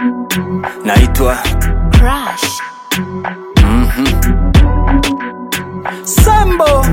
Naitwa Crush. Sambo.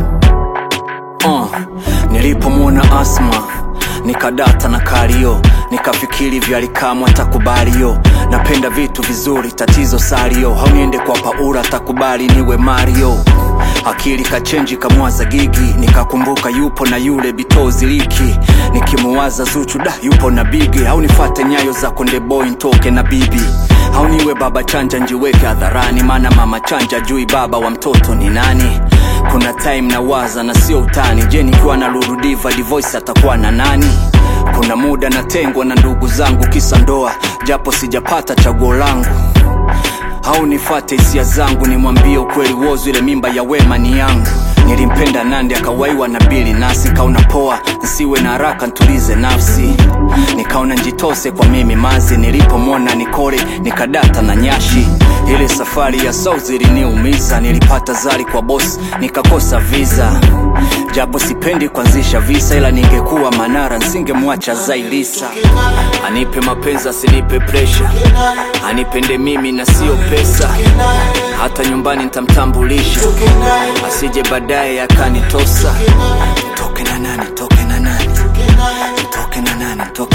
Nilipomwona Asma nikadata na Kario, nikafikiri vyalikamwa takubali yo. Napenda vitu vizuri, tatizo salio. Hauniende kwa Paula, takubali niwe Mario. Akili kachenji kamwaza Gigi, nikakumbuka yupo na yule Bitozi Liki. Nikimuwaza Zuchu da yupo na Bigi. Haunifate nyayo za Konde Boy ntoke na bibi. Hauniwe baba chanja njiweke hadharani, maana mama chanja jui baba wa mtoto ni nani. Kuna time na waza na sio utani, je nikiwa na Lulu Diva Divoice atakuwa na nani? Kuna muda natengwa na ndugu zangu kisa ndoa, japo sijapata chaguo langu. Haunifate hisia zangu, nimwambie ukweli wozu ile mimba ya Wema ni yangu. Nilimpenda Nandi akawaiwa na Billy Nasi, kaona poa nsiwe na haraka ntulize nafsi. Nikaona njitose kwa mimi mazi, nilipomwona Nikole nikadata na Nyashi. Ile safari ya South iliniumiza, nilipata zari kwa boss nikakosa visa. Japo sipendi kuanzisha visa, ila ningekuwa Manara nsingemwacha Zailisa. Anipe mapenzi asinipe pressure, anipende mimi na sio pesa. Hata nyumbani nitamtambulisha, asije baadaye akanitosa. Toke na nani, toke na nani, toke na nani, toke